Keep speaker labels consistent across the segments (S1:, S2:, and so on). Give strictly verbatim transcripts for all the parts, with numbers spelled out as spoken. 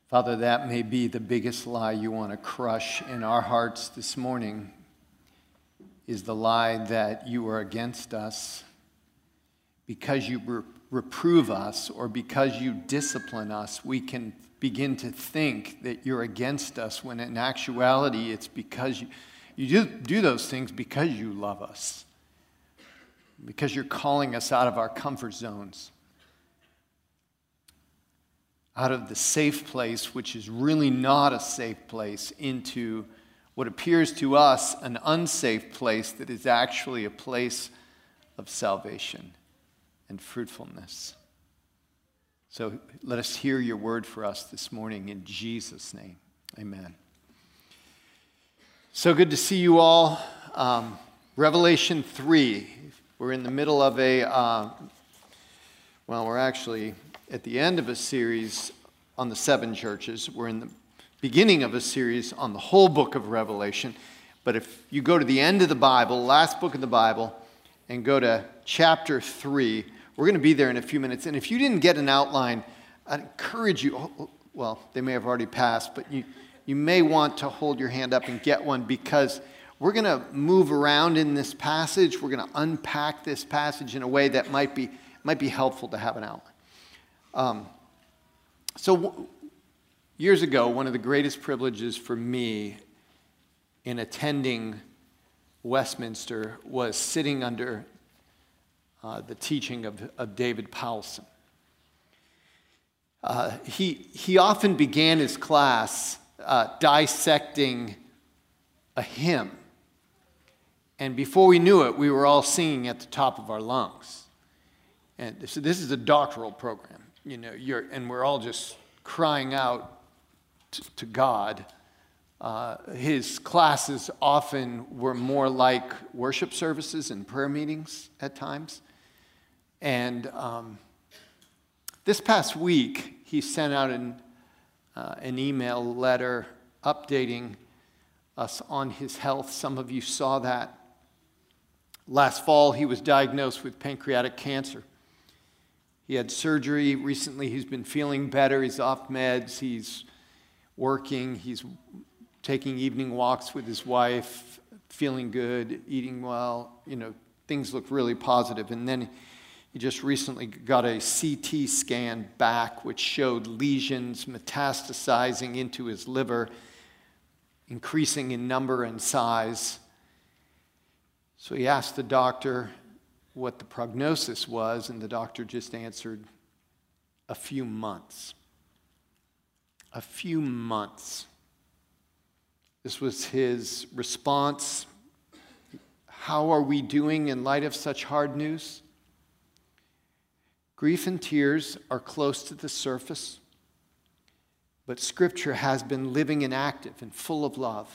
S1: Father, that may be the biggest lie you want to crush in our hearts this morning, is the lie that you are against us because you re- reprove us or because you discipline us. We can begin to think that you're against us when in actuality it's because you, you do, do those things because you love us, because you're calling us out of our comfort zones, out of the safe place, which is really not a safe place, into what appears to us an unsafe place that is actually a place of salvation and fruitfulness. So let us hear your word for us this morning in Jesus' name. Amen. So good to see you all. Um, Revelation three. We're in the middle of a, uh, well, we're actually at the end of a series on the seven churches. We're in the beginning of a series on the whole book of Revelation. But if you go to the end of the Bible, last book of the Bible, and go to chapter three, we're going to be there in a few minutes. And if you didn't get an outline, I'd encourage you, well, they may have already passed, but you, you may want to hold your hand up and get one, because we're going to move around in this passage. We're going to unpack this passage in a way that might be, might be helpful to have an outline. Um, so w- years ago, one of the greatest privileges for me in attending Westminster was sitting under uh, the teaching of, of David Powlison. Uh, he, he often began his class uh, dissecting a hymn. And before we knew it, we were all singing at the top of our lungs. And so this is a doctoral program, you know, you're, and we're all just crying out to, to God. Uh, his classes often were more like worship services and prayer meetings at times. And um, this past week, he sent out an, uh, an email letter updating us on his health. Some of you saw that. Last fall, he was diagnosed with pancreatic cancer. He had surgery recently. He's been feeling better. He's off meds. He's working. He's taking evening walks with his wife, feeling good, eating well. You know, things look really positive. And then he just recently got a C T scan back, which showed lesions metastasizing into his liver, increasing in number and size. So he asked the doctor what the prognosis was, and the doctor just answered, a few months. A few months. This was his response. How are we doing in light of such hard news? Grief and tears are close to the surface, but Scripture has been living and active and full of love.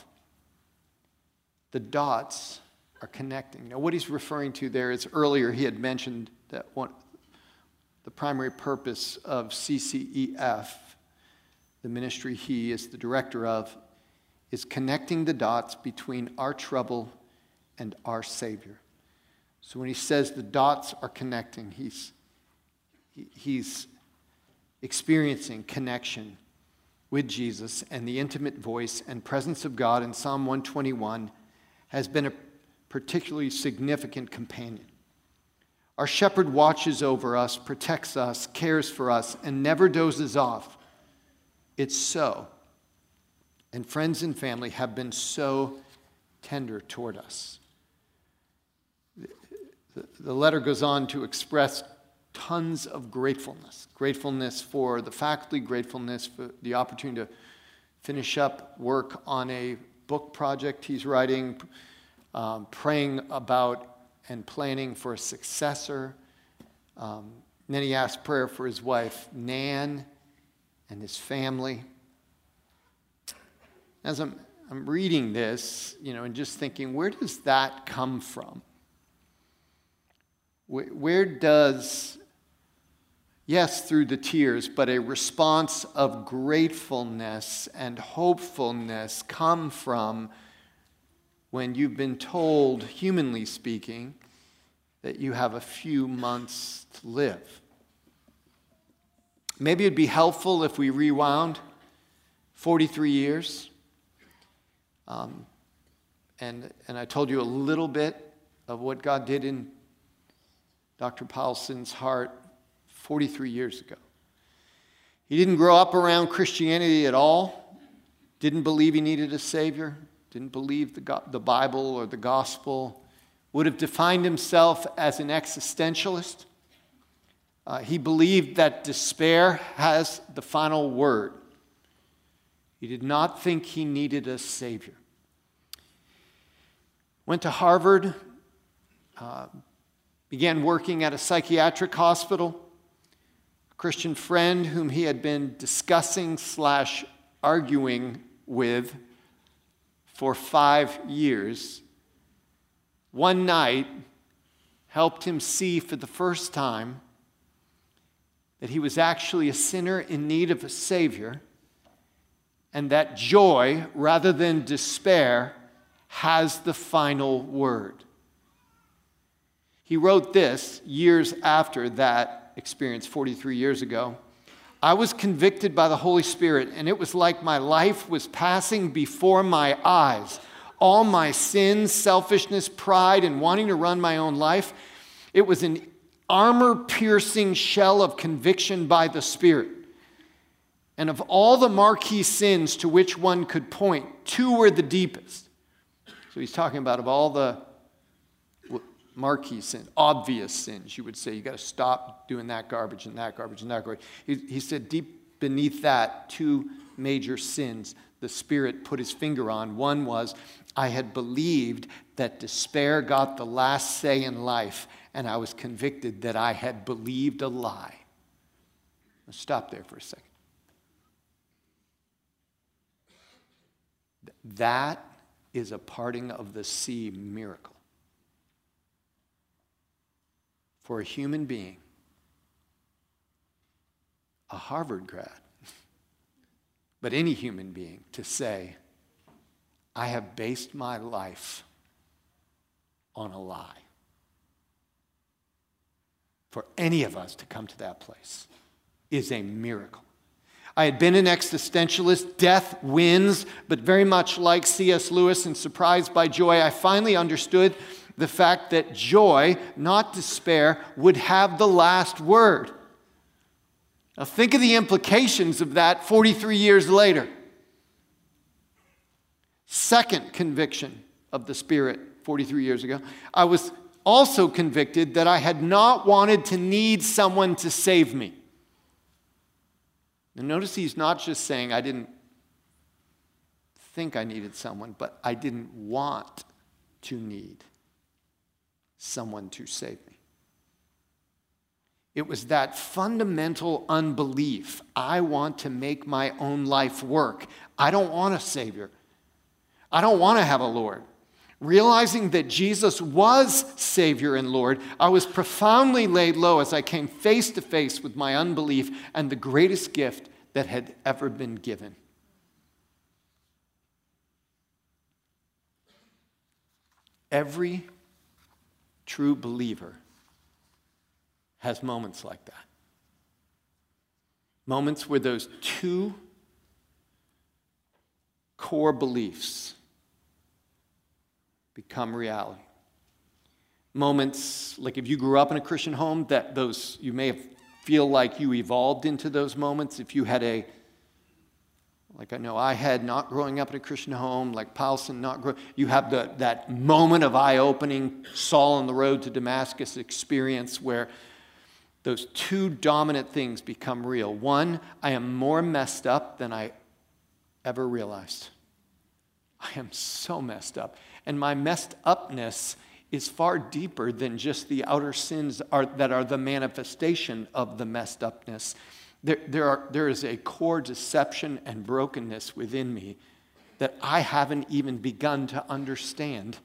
S1: The dots are connecting. Now, what he's referring to there is earlier he had mentioned that one, the primary purpose of C C E F, the ministry he is the director of, is connecting the dots between our trouble and our Savior. So when he says the dots are connecting, he's he, he's experiencing connection with Jesus, and the intimate voice and presence of God in Psalm one twenty-one has been a particularly significant companion. Our shepherd watches over us, protects us, cares for us, and never dozes off. It's so. And friends and family have been so tender toward us. The letter goes on to express tons of gratefulness. Gratefulness for the faculty, gratefulness for the opportunity to finish up work on a book project he's writing, um, praying about and planning for a successor. Um, then he asked prayer for his wife, Nan, and his family. As I'm, I'm reading this, you know, and just thinking, where does that come from? Where, where does, yes, through the tears, but a response of gratefulness and hopefulness come from when you've been told, humanly speaking, that you have a few months to live? Maybe it'd be helpful if we rewound forty-three years. Um, and, and I told you a little bit of what God did in Doctor Paulson's heart forty-three years ago. He didn't grow up around Christianity at all, didn't believe he needed a Savior, didn't believe the, the Bible or the gospel, would have defined himself as an existentialist. Uh, he believed that despair has the final word. He did not think he needed a Savior. Went to Harvard, uh, began working at a psychiatric hospital. A Christian friend whom he had been discussing slash arguing with for five years, one night helped him see for the first time that he was actually a sinner in need of a Savior, and that joy, rather than despair, has the final word. He wrote this years after that experience, forty-three years ago. I was convicted by the Holy Spirit, and it was like my life was passing before my eyes. All my sins, selfishness, pride, and wanting to run my own life, it was an armor-piercing shell of conviction by the Spirit. And of all the marquee sins to which one could point, two were the deepest. So he's talking about of all the marquee sins, obvious sins, you would say, you got to stop doing that garbage and that garbage and that garbage. He, he said deep beneath that, two major sins the Spirit put his finger on. One was, I had believed that despair got the last say in life, and I was convicted that I had believed a lie. Let's stop there for a second. That is a parting of the sea miracle. For a human being, a Harvard grad, but any human being, to say, I have based my life on a lie. For any of us to come to that place is a miracle. I had been an existentialist. Death wins, but very much like C S Lewis in Surprised by Joy, I finally understood the fact that joy, not despair, would have the last word. Now think of the implications of that forty-three years later. Second conviction of the Spirit forty-three years ago. I was also convicted that I had not wanted to need someone to save me. And notice he's not just saying I didn't think I needed someone, but I didn't want to need someone to save me. It was that fundamental unbelief. I want to make my own life work. I don't want a Savior. I don't want to have a Lord. Realizing that Jesus was Savior and Lord, I was profoundly laid low as I came face to face with my unbelief and the greatest gift that had ever been given. Every true believer has moments like that. Moments where those two core beliefs become reality. Moments, like if you grew up in a Christian home, that those, you may have feel like you evolved into those moments. If you had a, like I know I had not growing up in a Christian home, like Paulson not growing, you have the, that moment of eye-opening Saul on the road to Damascus experience where those two dominant things become real. One, I am more messed up than I ever realized. I am so messed up. And my messed upness is far deeper than just the outer sins are, that are the manifestation of the messed upness. There, there, are, there is a core deception and brokenness within me that I haven't even begun to understand.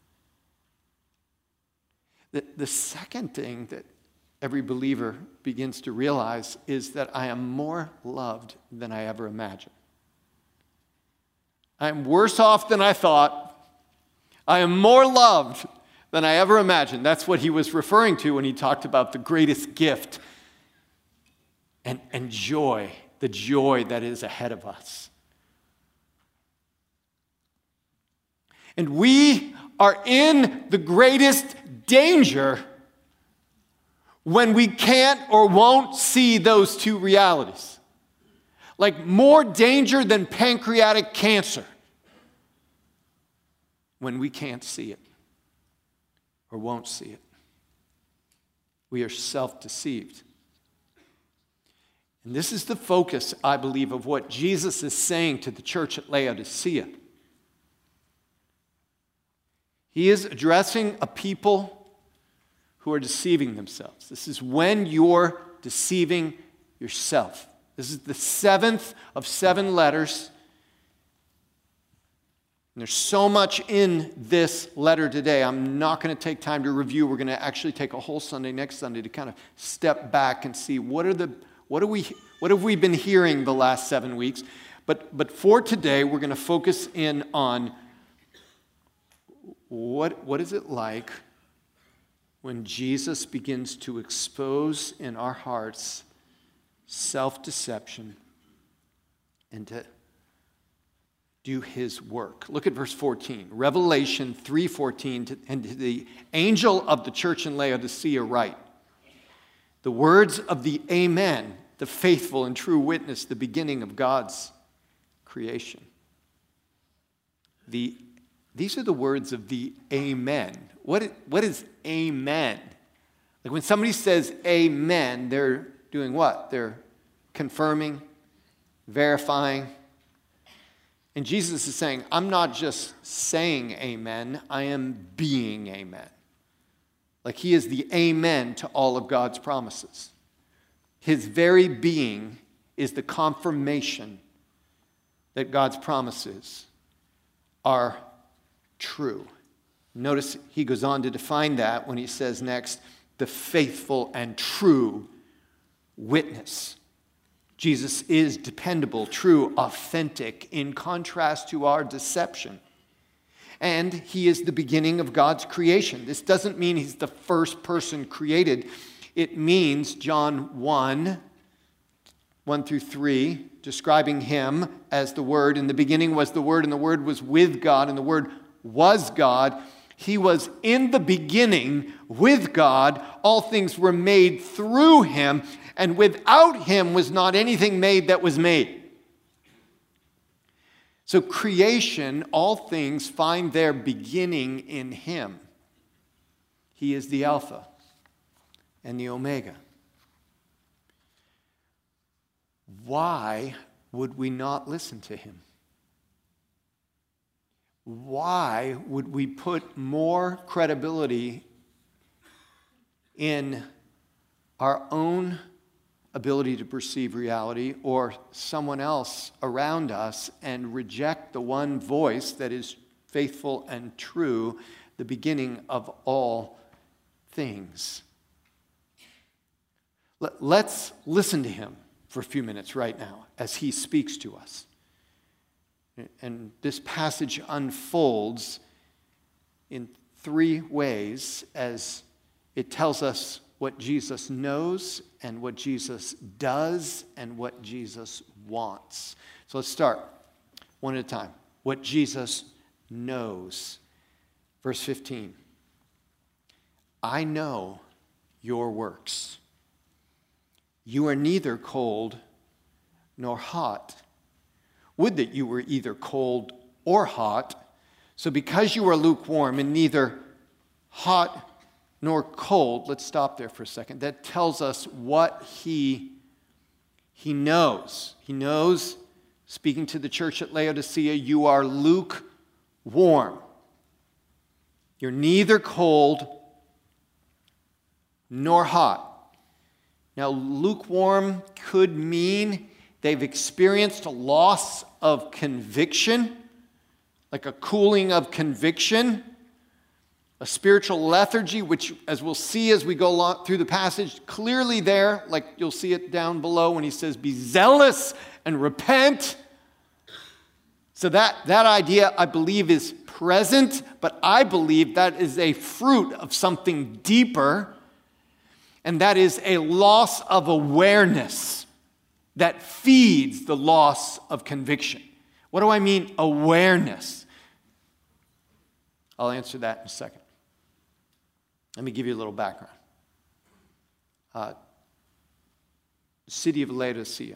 S1: The, the second thing that every believer begins to realize is that I am more loved than I ever imagined. I am worse off than I thought. I am more loved than I ever imagined. That's what he was referring to when he talked about the greatest gift and, and joy, the joy that is ahead of us. And we are in the greatest danger when we can't or won't see those two realities. Like more danger than pancreatic cancer when we can't see it or won't see it. We are self-deceived. And this is the focus, I believe, of what Jesus is saying to the church at Laodicea. He is addressing a people who are deceiving themselves. This is when you're deceiving yourself. This is the seventh of seven letters. And there's so much in this letter today. I'm not going to take time to review. We're going to actually take a whole Sunday next Sunday to kind of step back and see what are the what are we what have we been hearing the last seven weeks. But but for today, we're going to focus in on what what is it like when Jesus begins to expose in our hearts self-deception and to do his work. Look at verse fourteen. Revelation three fourteen, and to the angel of the church in Laodicea write, the words of the Amen, the faithful and true witness, the beginning of God's creation. The, these are the words of the Amen. What is, what is Amen? Like when somebody says Amen, they're doing what? They're confirming, verifying. And Jesus is saying, I'm not just saying amen, I am being amen. Like he is the amen to all of God's promises. His very being is the confirmation that God's promises are true. Notice he goes on to define that when he says next, the faithful and true witness. Jesus is dependable, true, authentic, in contrast to our deception. And he is the beginning of God's creation. This doesn't mean he's the first person created. It means John one, one through three, describing him as the Word. In the beginning was the Word, and the Word was with God, and the Word was God. He was in the beginning with God. All things were made through him, and without him was not anything made that was made. So creation, all things find their beginning in him. He is the Alpha and the Omega. Why would we not listen to him? Why would we put more credibility in our own ability to perceive reality or someone else around us and reject the one voice that is faithful and true, the beginning of all things? Let's listen to him for a few minutes right now as he speaks to us. And this passage unfolds in three ways as it tells us what Jesus knows and what Jesus does and what Jesus wants. So let's start one at a time. What Jesus knows. Verse fifteen. I know your works. You are neither cold nor hot. Would that you were either cold or hot. So because you are lukewarm and neither hot nor cold, let's stop there for a second. That tells us what he, he knows. He knows, speaking to the church at Laodicea, you are lukewarm. You're neither cold nor hot. Now, lukewarm could mean they've experienced a loss of conviction, like a cooling of conviction, a spiritual lethargy, which, as we'll see as we go along through the passage, clearly there, like you'll see it down below when he says, be zealous and repent. So that, that idea, I believe, is present, but I believe that is a fruit of something deeper, and that is a loss of awareness that feeds the loss of conviction. What do I mean, awareness? I'll answer that in a second. Let me give you a little background. Uh, the city of Laodicea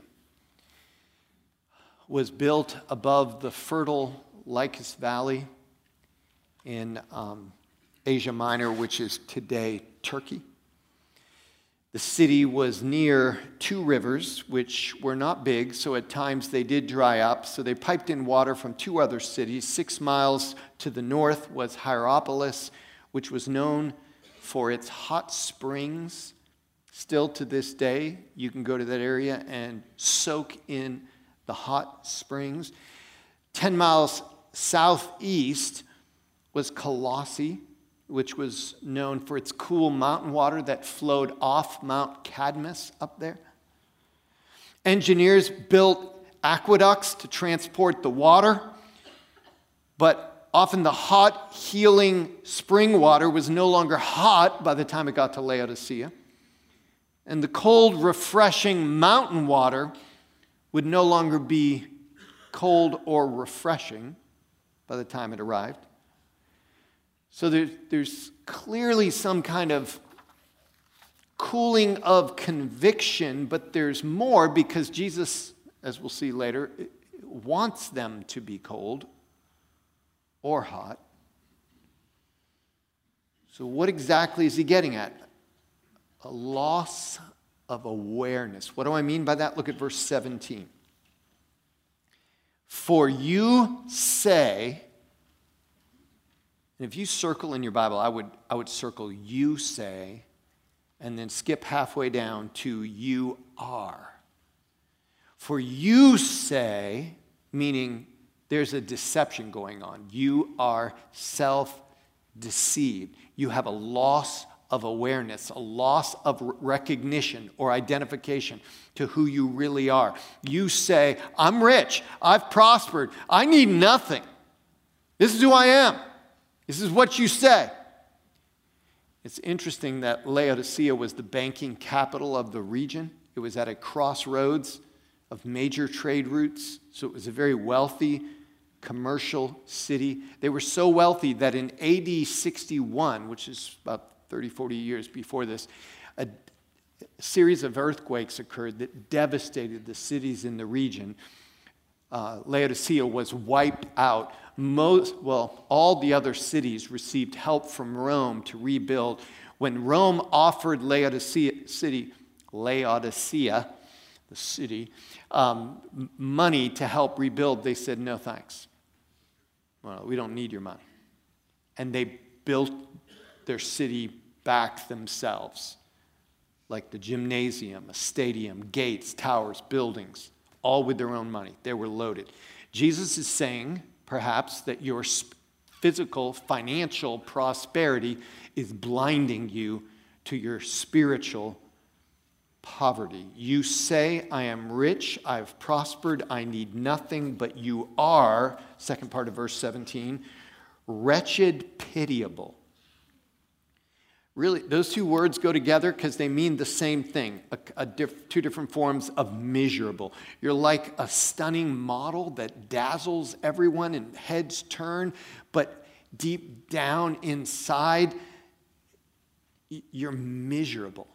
S1: was built above the fertile Lycus Valley in um, Asia Minor, which is today Turkey. The city was near two rivers, which were not big, so at times they did dry up. So they piped in water from two other cities. Six miles to the north was Hierapolis, which was known for its hot springs. Still to this day, you can go to that area and soak in the hot springs. Ten miles southeast was Colossae, which was known for its cool mountain water that flowed off Mount Cadmus up there. Engineers built aqueducts to transport the water, but often the hot, healing spring water was no longer hot by the time it got to Laodicea. And the cold, refreshing mountain water would no longer be cold or refreshing by the time it arrived. So there, there's clearly some kind of cooling of conviction, but there's more because Jesus, as we'll see later, wants them to be cold or hot. So what exactly is he getting at? A loss of awareness. What do I mean by that? Look at verse seventeen. For you say, and if you circle in your Bible, I would, I would circle you say, and then skip halfway down to you are. For you say, meaning there's a deception going on. You are self-deceived. You have a loss of awareness, a loss of recognition or identification to who you really are. You say, I'm rich, I've prospered, I need nothing. This is who I am. This is what you say. It's interesting that Laodicea was the banking capital of the region. It was at a crossroads of major trade routes, so it was a very wealthy commercial city. They were so wealthy that in A D sixty-one, which is about thirty, forty years before this, a series of earthquakes occurred that devastated the cities in the region. Uh, Laodicea was wiped out. Most, well, all the other cities received help from Rome to rebuild. When Rome offered Laodicea, city, Laodicea, the city, um, money to help rebuild, they said, no thanks. Well, we don't need your money. And they built their city back themselves, like the gymnasium, a stadium, gates, towers, buildings, all with their own money. They were loaded. Jesus is saying, perhaps, that your physical, financial prosperity is blinding you to your spiritual poverty. You say, I am rich, I've prospered, I need nothing, but you are, second part of verse seventeen, wretched, pitiable. Really, those two words go together because they mean the same thing, a, a diff, two different forms of miserable. You're like a stunning model that dazzles everyone and heads turn, but deep down inside, you're miserable.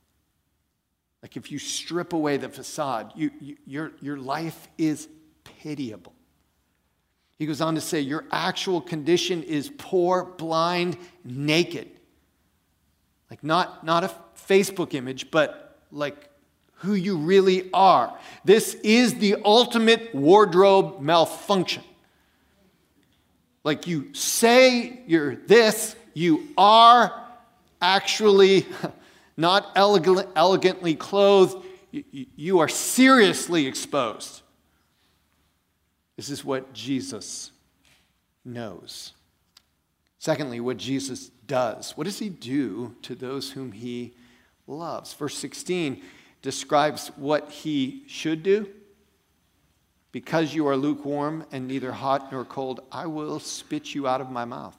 S1: Like if you strip away the facade, you, you, your, your life is pitiable. He goes on to say, your actual condition is poor, blind, naked. Like not, not a Facebook image, but like who you really are. This is the ultimate wardrobe malfunction. Like you say you're this, you are actually not elegant, elegantly clothed. You, you are seriously exposed. This is what Jesus knows. Secondly, what Jesus does. What does he do to those whom he loves? Verse sixteen describes what he should do. Because you are lukewarm and neither hot nor cold, I will spit you out of my mouth.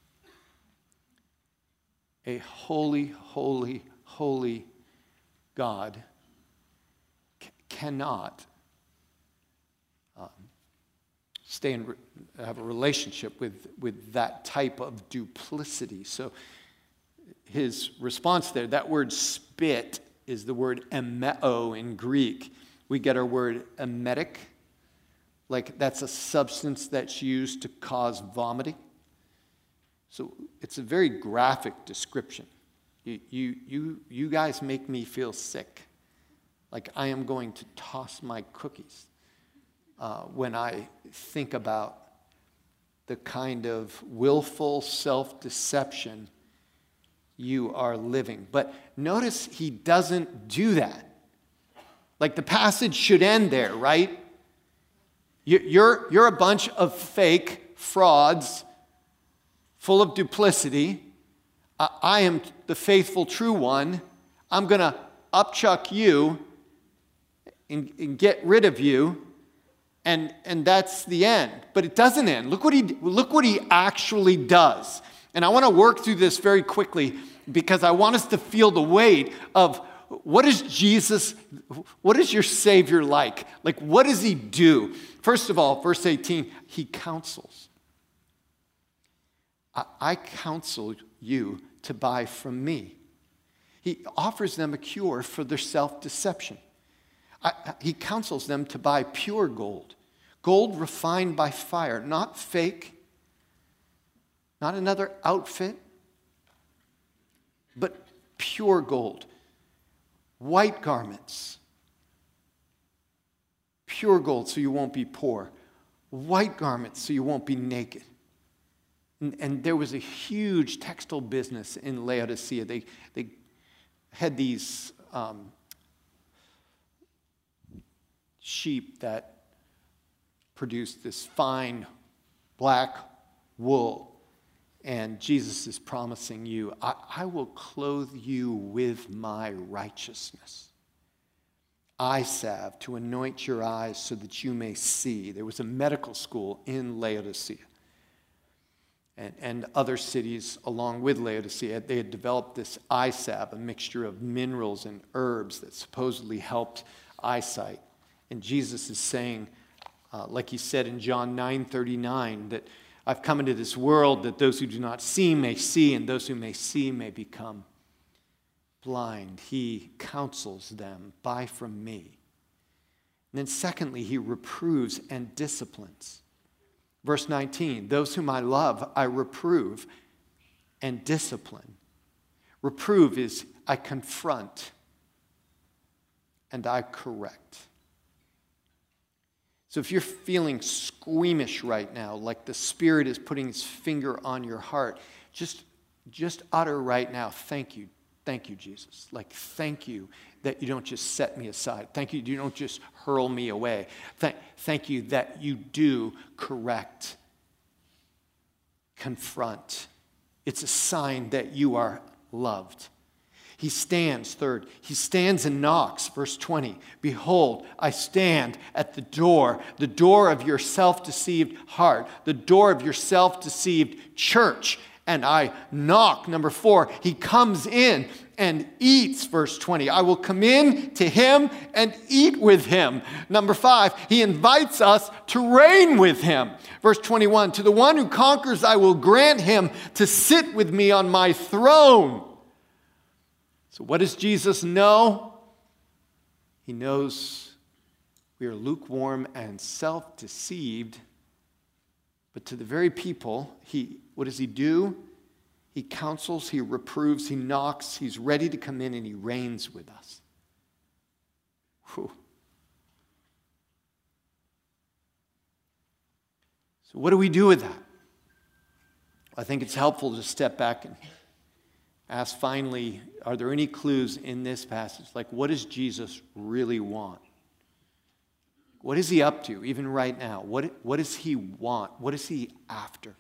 S1: A holy, holy, holy God c- cannot um, stay and have a relationship with, with that type of duplicity. So his response there, that word spit is the word emeo in Greek. We get our word emetic, like that's a substance that's used to cause vomiting. So it's a very graphic description. You, you, you, you guys make me feel sick, like I am going to toss my cookies uh, when I think about the kind of willful self-deception you are living. But notice he doesn't do that. Like the passage should end there, right? You're, you're a bunch of fake frauds full of duplicity. I am the faithful true one. I'm going to upchuck you and, and get rid of you. And, and that's the end. But it doesn't end. Look what he, look what he actually does. And I want to work through this very quickly because I want us to feel the weight of what is Jesus, what is your Savior like? Like, what does he do? First of all, verse eighteen, he counsels. I, I counsel you to buy from me. He offers them a cure for their self-deception. I, he counsels them to buy pure gold, gold refined by fire, not fake, not another outfit, but pure gold. White garments, pure gold so you won't be poor. White garments so you won't be naked. And, and there was a huge textile business in Laodicea. They, they had these um, sheep that produced this fine black wool. And Jesus is promising you, I, I will clothe you with my righteousness. Eye salve to anoint your eyes so that you may see. There was a medical school in Laodicea. And, and other cities along with Laodicea, they had developed this eye salve, a mixture of minerals and herbs that supposedly helped eyesight. And Jesus is saying, uh, like he said in John nine thirty-nine, that I've come into this world that those who do not see may see, and those who may see may become blind. He counsels them, buy from me. And then secondly, he reproves and disciplines. Verse nineteen, those whom I love, I reprove and discipline. Reprove is I confront and I correct. So if you're feeling squeamish right now, like the Spirit is putting his finger on your heart, just, just utter right now, thank you, thank you, Jesus. Like, thank you that you don't just set me aside. Thank you, you don't just hurl me away. Thank, thank you that you do correct, confront. It's a sign that you are loved. He stands, third, he stands and knocks, verse twenty. Behold, I stand at the door, the door of your self-deceived heart, the door of your self-deceived church, and I knock. Number four, he comes in and eats, verse twenty. I will come in to him and eat with him. Number five, he invites us to reign with him. Verse twenty-one, to the one who conquers, I will grant him to sit with me on my throne. So what does Jesus know? He knows we are lukewarm and self-deceived. But to the very people, he, what does he do? He counsels, he reproves, he knocks, he's ready to come in and he reigns with us. Whew. So what do we do with that? I think it's helpful to step back and ask finally, are there any clues in this passage? Like, what does Jesus really want? What is he up to, even right now? What, what does he want? What is he after?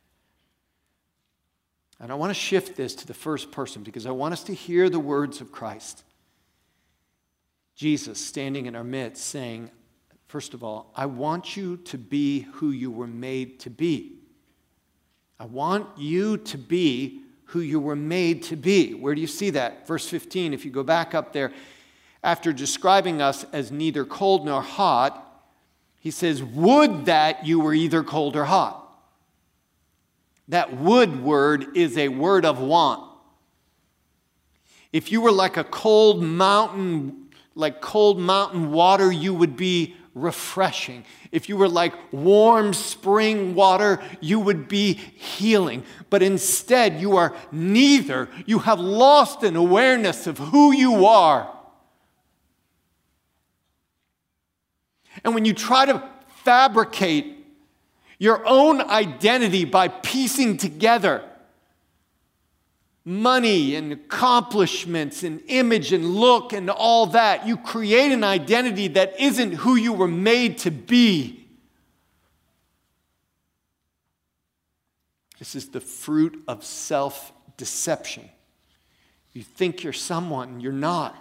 S1: And I want to shift this to the first person because I want us to hear the words of Christ. Jesus standing in our midst saying, first of all, I want you to be who you were made to be. I want you to be who you were made to be. Where do you see that? Verse fifteen, if you go back up there, after describing us as neither cold nor hot, He says, would that you were either cold or hot. That would word is a word of want. If you were like a cold mountain, like cold mountain water, you would be refreshing. If you were like warm spring water, you would be healing. But instead, you are neither. You have lost an awareness of who you are. And when you try to fabricate your own identity by piecing together money and accomplishments and image and look and all that, you create an identity that isn't who you were made to be. This is the fruit of self-deception. You think you're someone, you're not.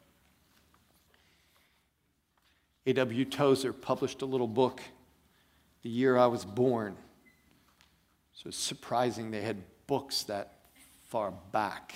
S1: A W Tozer published a little book the year I was born. So it's surprising they had books that far back.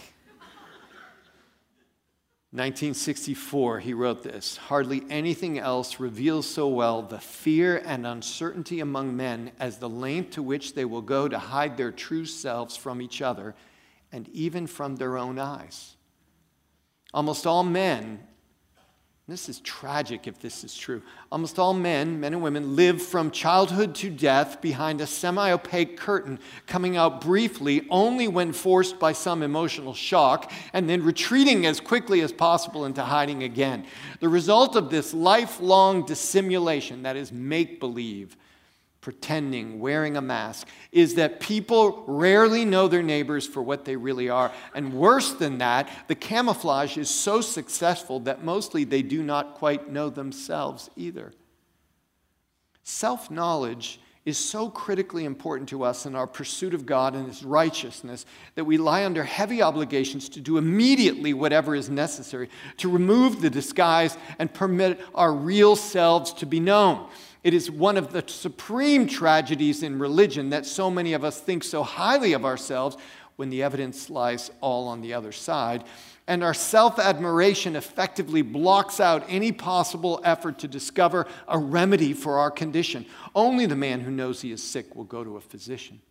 S1: nineteen sixty-four, he wrote this: hardly anything else reveals so well the fear and uncertainty among men as the length to which they will go to hide their true selves from each other and even from their own eyes. Almost all men, this is tragic if this is true. Almost all men, men and women, live from childhood to death behind a semi-opaque curtain, coming out briefly only when forced by some emotional shock, and then retreating as quickly as possible into hiding again. The result of this lifelong dissimulation, that is make-believe, pretending, wearing a mask, is that people rarely know their neighbors for what they really are. And worse than that, the camouflage is so successful that mostly they do not quite know themselves either. Self-knowledge is so critically important to us in our pursuit of God and His righteousness that we lie under heavy obligations to do immediately whatever is necessary to remove the disguise and permit our real selves to be known. It is one of the supreme tragedies in religion that so many of us think so highly of ourselves when the evidence lies all on the other side. And our self-admiration effectively blocks out any possible effort to discover a remedy for our condition. Only the man who knows he is sick will go to a physician.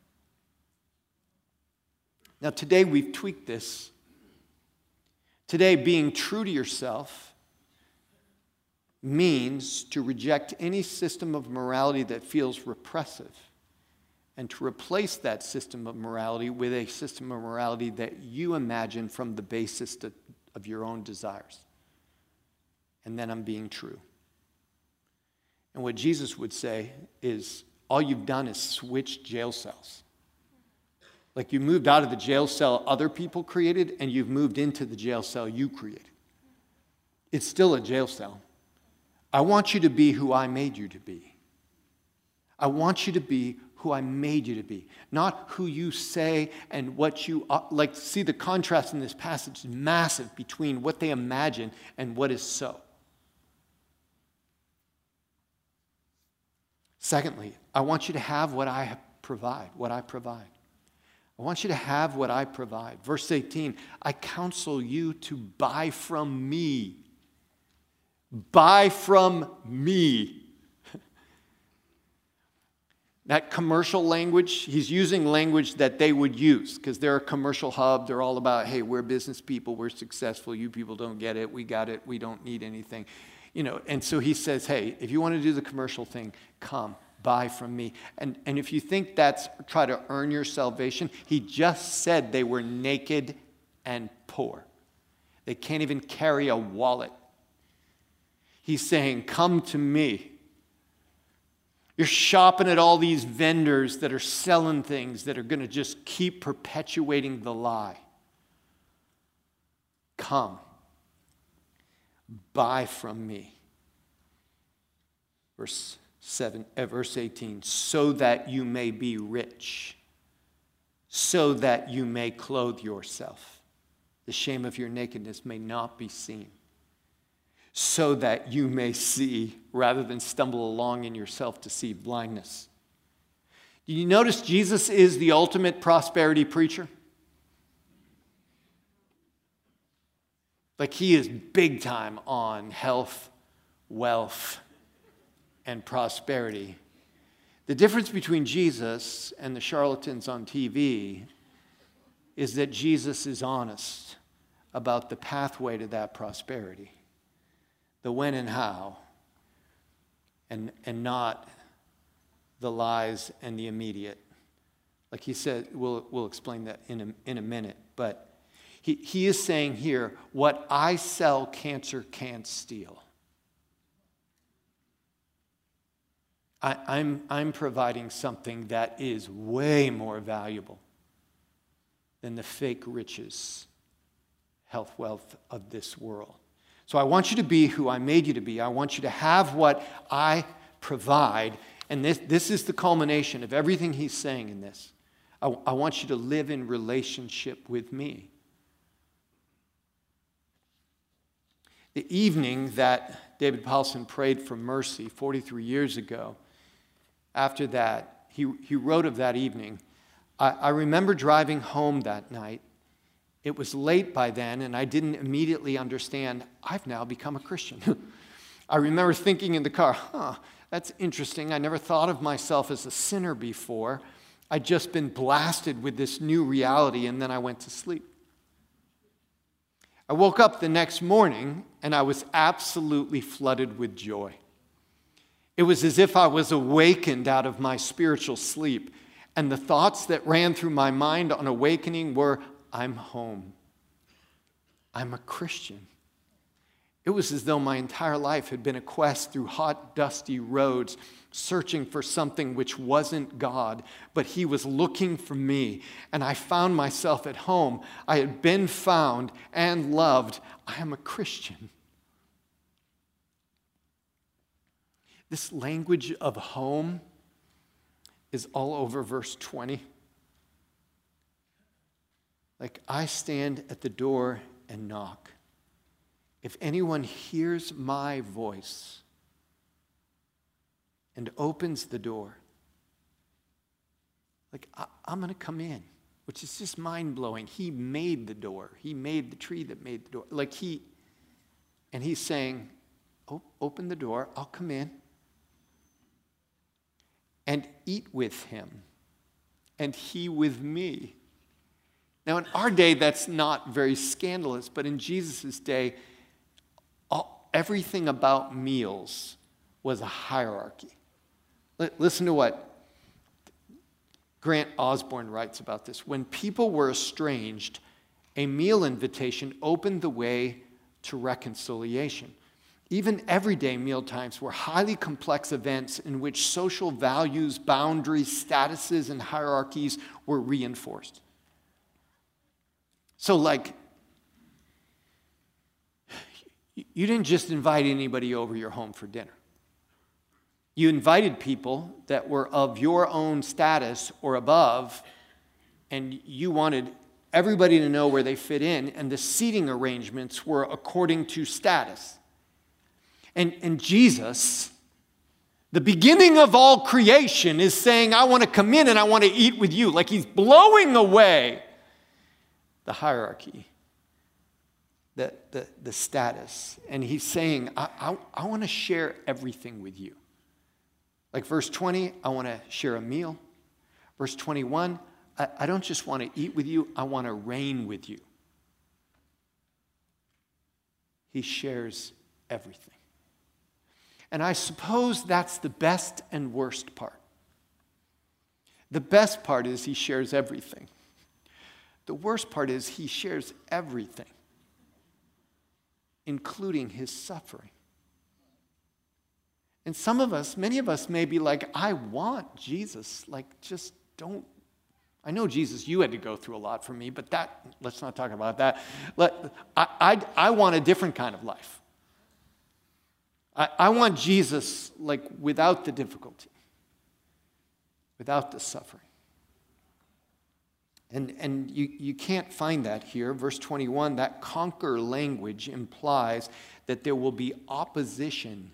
S1: Now, today we've tweaked this. Today, being true to yourself means to reject any system of morality that feels repressive and to replace that system of morality with a system of morality that you imagine from the basis to, of your own desires. And then I'm being true. And what Jesus would say is, all you've done is switch jail cells. Like you moved out of the jail cell other people created, and you've moved into the jail cell you created. It's still a jail cell. I want you to be who I made you to be. I want you to be who I made you to be, not who you say and what you are. Like, see, the contrast in this passage is massive between what they imagine and what is so. Secondly, I want you to have what I provide, what I provide. I want you to have what I provide. Verse eighteen, I counsel you to buy from me. Buy from me. That commercial language, he's using language that they would use because they're a commercial hub. They're all about, hey, we're business people. We're successful. You people don't get it. We got it. We don't need anything. You know, and so he says, hey, if you want to do the commercial thing, come, buy from me. And, and if you think that's try to earn your salvation, he just said they were naked and poor. They can't even carry a wallet. He's saying, come to me. You're shopping at all these vendors that are selling things that are going to just keep perpetuating the lie. Come. Buy from me. Verse seven, uh, verse eighteen, so that you may be rich, so that you may clothe yourself. The shame of your nakedness may not be seen. So that you may see, rather than stumble along in your self-deceived blindness. Do you notice Jesus is the ultimate prosperity preacher? Like he is big time on health, wealth, and prosperity. The difference between Jesus and the charlatans on T V is that Jesus is honest about the pathway to that prosperity, the when and how, and, and not the lies and the immediate. Like he said, we'll, we'll explain that in a, in a minute, but he, he is saying here, what I sell, cancer can't steal. I, I'm, I'm providing something that is way more valuable than the fake riches, health, wealth of this world. So I want you to be who I made you to be. I want you to have what I provide. And this, this is the culmination of everything he's saying in this. I, I want you to live in relationship with me. The evening that David Paulson prayed for mercy forty-three years ago, after that, he, he wrote of that evening, I, I remember driving home that night. It was late by then, and I didn't immediately understand, I've now become a Christian. I remember thinking in the car, huh, that's interesting. I never thought of myself as a sinner before. I'd just been blasted with this new reality, and then I went to sleep. I woke up the next morning, and I was absolutely flooded with joy. It was as if I was awakened out of my spiritual sleep, and the thoughts that ran through my mind on awakening were, I'm home. I'm a Christian. It was as though my entire life had been a quest through hot, dusty roads, searching for something which wasn't God, but he was looking for me, and I found myself at home. I had been found and loved. I am a Christian. This language of home is all over verse twenty. Like, I stand at the door and knock. If anyone hears my voice and opens the door, like, I, I'm going to come in, which is just mind-blowing. He made the door. He made the tree that made the door. Like, he, and he's saying, oh, open the door, I'll come in and eat with him, and he with me. Now, in our day, that's not very scandalous, but in Jesus' day, all, everything about meals was a hierarchy. L- listen to what Grant Osborne writes about this. When people were estranged, a meal invitation opened the way to reconciliation. Even everyday mealtimes were highly complex events in which social values, boundaries, statuses, and hierarchies were reinforced. So, like, you didn't just invite anybody over your home for dinner. You invited people that were of your own status or above, and you wanted everybody to know where they fit in, and the seating arrangements were according to status. And, and Jesus, the beginning of all creation, is saying, I want to come in and I want to eat with you. Like, he's blowing away the hierarchy, the, the, the status. And he's saying, I, I, I want to share everything with you. Like verse twenty, I want to share a meal. Verse twenty-one, I, I don't just want to eat with you, I want to reign with you. He shares everything. And I suppose that's the best and worst part. The best part is he shares everything. The worst part is he shares everything, including his suffering. And some of us, many of us may be like, I want Jesus. Like, just don't. I know, Jesus, you had to go through a lot for me, but that, let's not talk about that. Let, I, I, I want a different kind of life. I, I want Jesus, like, without the difficulty, without the suffering. And, and you, you can't find that here. Verse twenty-one, that conquer language implies that there will be opposition,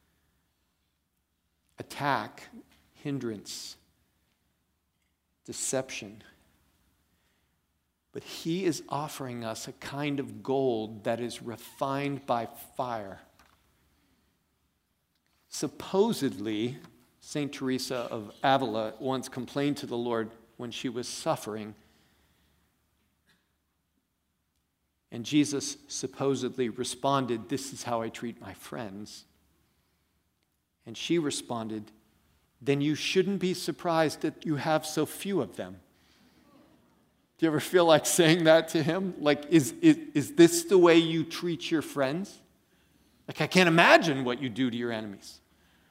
S1: attack, hindrance, deception. But he is offering us a kind of gold that is refined by fire. Supposedly, Saint Teresa of Avila once complained to the Lord when she was suffering, and Jesus supposedly responded, "This is how I treat my friends." And she responded, "Then you shouldn't be surprised that you have so few of them." Do you ever feel like saying that to him? Like, is, is, is this the way you treat your friends? Like, I can't imagine what you do to your enemies.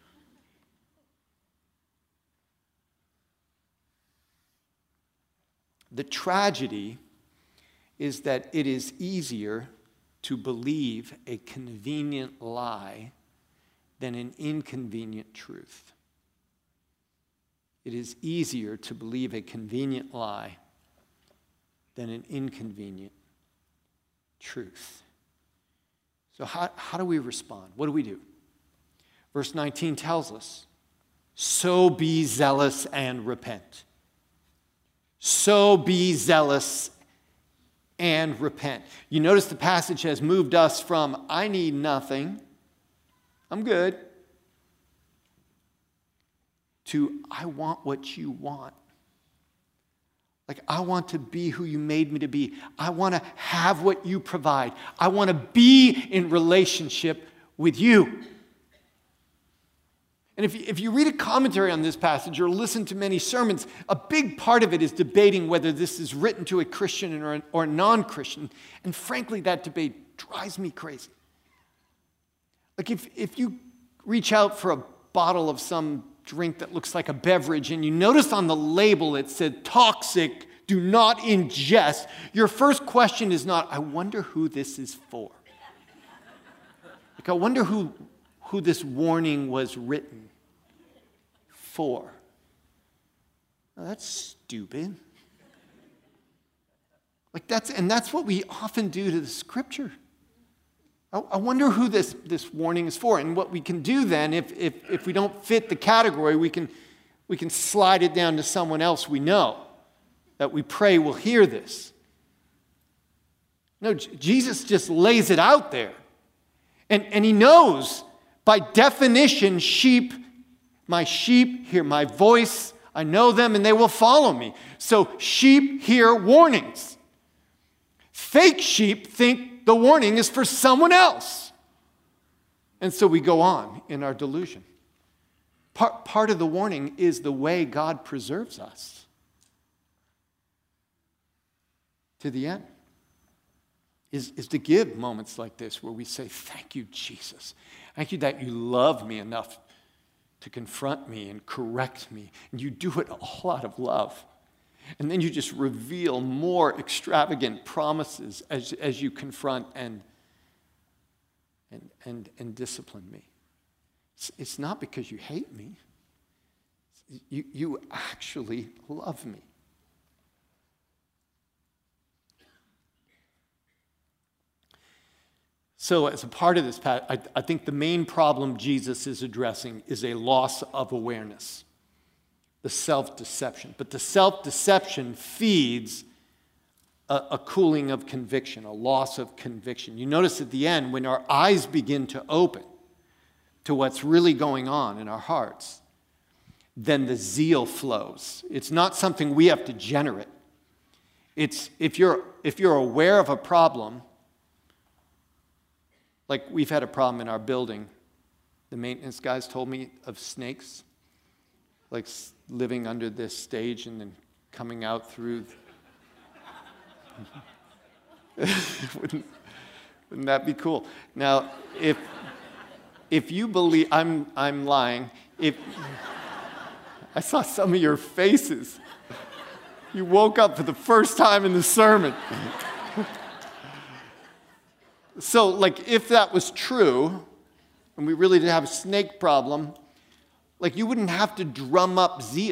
S1: The tragedy is that it is easier to believe a convenient lie than an inconvenient truth. It is easier to believe a convenient lie than an inconvenient truth. So how, how do we respond? What do we do? Verse nineteen tells us, "So be zealous and repent." So be zealous and repent. You notice the passage has moved us from, "I need nothing, I'm good," to, "I want what you want." Like, I want to be who you made me to be. I want to have what you provide. I want to be in relationship with you. And if you, if you read a commentary on this passage or listen to many sermons, a big part of it is debating whether this is written to a Christian or, or a non-Christian. And frankly, that debate drives me crazy. Like, if, if you reach out for a bottle of some drink that looks like a beverage and you notice on the label it said toxic, do not ingest, your first question is not, "I wonder who this is for." Like, I wonder who, who this warning was written for. Now, that's stupid. Like, that's, and that's what we often do to the scripture. I wonder who this, this warning is for. And what we can do then, if, if, if we don't fit the category, we can, we can slide it down to someone else we know that we pray will hear this. No, J- Jesus just lays it out there. And, and he knows, by definition, sheep, my sheep hear my voice, I know them, and they will follow me. So sheep hear warnings. Fake sheep think the warning is for someone else. And so we go on in our delusion. Part, part of the warning is the way God preserves us to the end. Is, is to give moments like this where we say, "Thank you, Jesus. Thank you that you love me enough to confront me and correct me. And you do it all out of love." And then you just reveal more extravagant promises as, as you confront and, and, and, and discipline me. It's, it's not because you hate me. You, you actually love me. So as a part of this, I, I think the main problem Jesus is addressing is a loss of awareness. The self-deception. But the self-deception feeds a, a cooling of conviction, a loss of conviction. You notice at the end, when our eyes begin to open to what's really going on in our hearts, then the zeal flows. It's not something we have to generate. It's if you're, if you're aware of a problem, like we've had a problem in our building. The maintenance guys told me of snakes, like living under this stage and then coming out through. wouldn't, wouldn't that be cool? Now, if if you believe, I'm I'm lying. If I saw some of your faces, you woke up for the first time in the sermon. So, like, if that was true, and we really did have a snake problem, like, you wouldn't have to drum up zeal.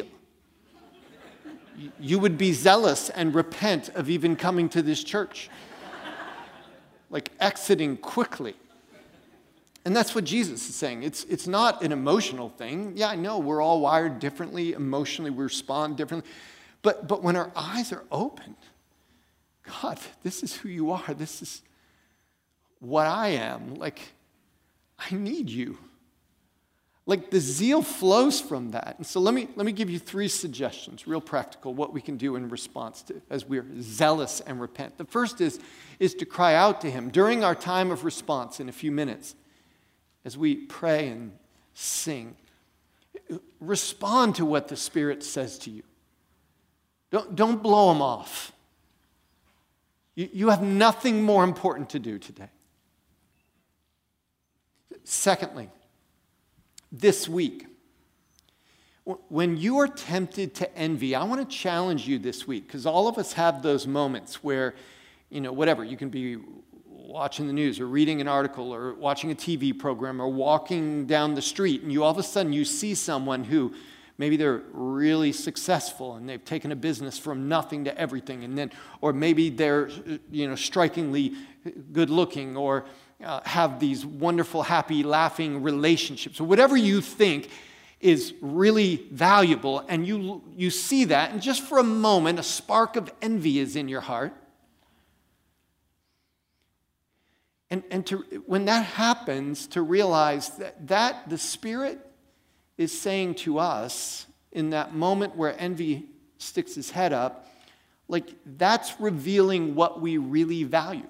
S1: You would be zealous and repent of even coming to this church. Like, exiting quickly. And that's what Jesus is saying. It's, it's not an emotional thing. Yeah, I know we're all wired differently. Emotionally, we respond differently. But, but when our eyes are opened, God, this is who you are. This is what I am. Like, I need you. Like the zeal flows from that. And so let me, let me give you three suggestions, real practical, what we can do in response to as we're zealous and repent. The first is, is to cry out to him during our time of response in a few minutes as we pray and sing. Respond to what the Spirit says to you. Don't, don't blow him off. You, you have nothing more important to do today. Secondly, this week, when you are tempted to envy, I want to challenge you this week, because all of us have those moments where, you know, whatever, you can be watching the news or reading an article or watching a T V program or walking down the street, and you all of a sudden you see someone who maybe they're really successful and they've taken a business from nothing to everything, and then, or maybe they're, you know, strikingly good looking, or Uh, have these wonderful, happy, laughing relationships, or whatever you think is really valuable, and you, you see that, and just for a moment, a spark of envy is in your heart. And, and to, when that happens, to realize that, that the Spirit is saying to us, in that moment where envy sticks his head up, like that's revealing what we really value.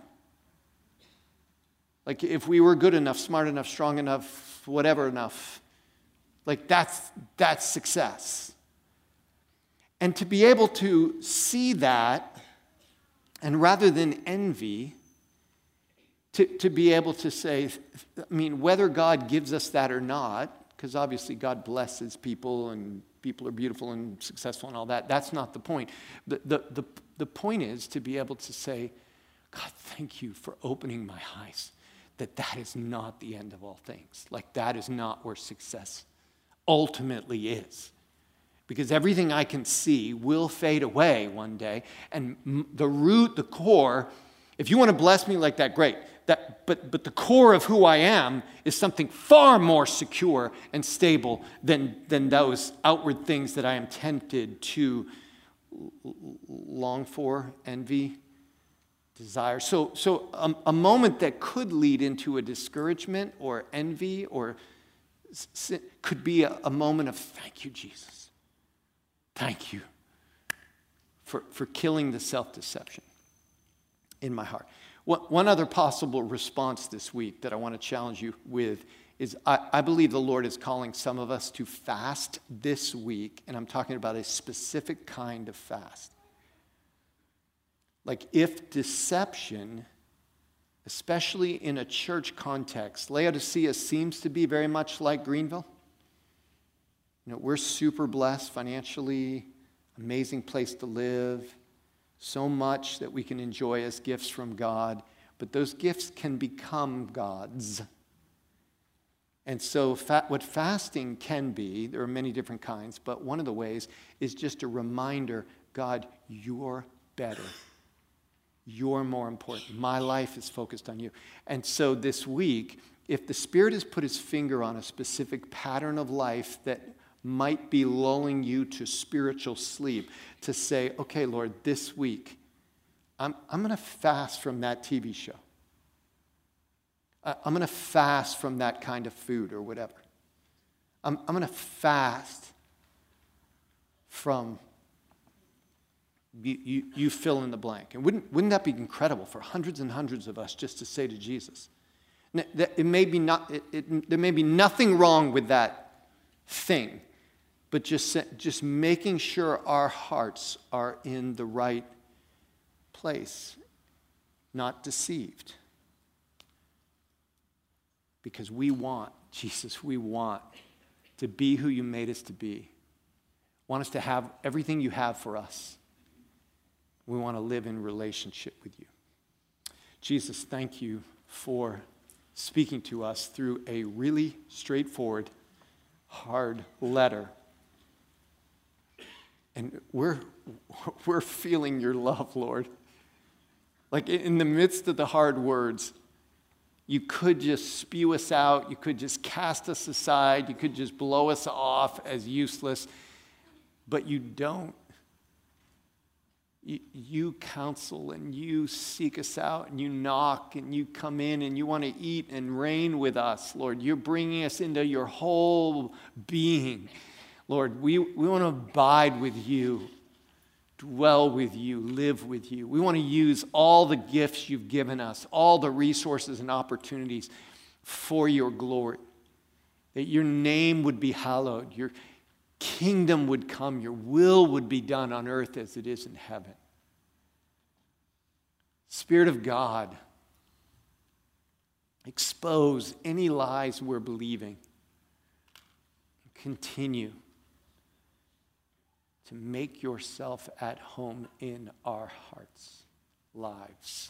S1: Like if we were good enough, smart enough, strong enough, whatever enough, like that's, that's success. And to be able to see that, and rather than envy, to, to be able to say, I mean, whether God gives us that or not, because obviously God blesses people and people are beautiful and successful and all that, that's not the point. The, the, the, the point is to be able to say, God, thank you for opening my eyes. That that is not the end of all things. Like that is not where success ultimately is. Because everything I can see will fade away one day. And the root, the core, if you want to bless me like that, great. That, but, but the core of who I am is something far more secure and stable than, than those outward things that I am tempted to long for, envy, desire. So, so a, a moment that could lead into a discouragement or envy or sin could be a, a moment of thank you, Jesus. Thank you for, for killing the self-deception in my heart. One, one other possible response this week that I want to challenge you with is I, I believe the Lord is calling some of us to fast this week, and I'm talking about a specific kind of fast. Like if deception, especially in a church context, Laodicea seems to be very much like Greenville. You know, we're super blessed financially, amazing place to live, so much that we can enjoy as gifts from God, but those gifts can become gods. And so fa- what fasting can be, there are many different kinds, but one of the ways is just a reminder, God, you're better. You're more important. My life is focused on you. And so this week, if the Spirit has put his finger on a specific pattern of life that might be lulling you to spiritual sleep, to say, okay, Lord, this week, I'm, I'm going to fast from that T V show. I'm going to fast from that kind of food or whatever. I'm, I'm going to fast from... You, you, you fill in the blank. And wouldn't, wouldn't that be incredible for hundreds and hundreds of us just to say to Jesus? It may be not, it, it, there may be nothing wrong with that thing, but just, just making sure our hearts are in the right place, not deceived. Because we want, Jesus, we want to be who you made us to be. Want us to have everything you have for us. We want to live in relationship with you. Jesus, thank you for speaking to us through a really straightforward, hard letter. And we're, we're feeling your love, Lord. Like in the midst of the hard words, you could just spew us out. You could just cast us aside. You could just blow us off as useless. But you don't. You, you counsel and you seek us out and you knock and you come in and you want to eat and reign with us, Lord. You're bringing us into your whole being. Lord, we, we want to abide with you, dwell with you, live with you. We want to use all the gifts you've given us, all the resources and opportunities for your glory. That your name would be hallowed, your kingdom would come, your will would be done on earth as it is in heaven. Spirit of God, expose any lies we're believing. Continue to make yourself at home in our hearts, lives,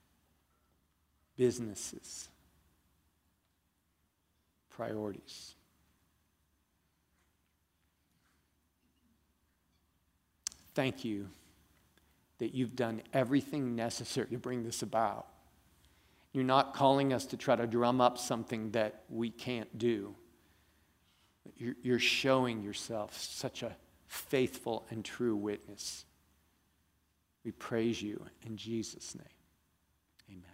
S1: businesses, priorities. Thank you that you've done everything necessary to bring this about. You're not calling us to try to drum up something that we can't do. You're, you're showing yourself such a faithful and true witness. We praise you in Jesus' name. Amen.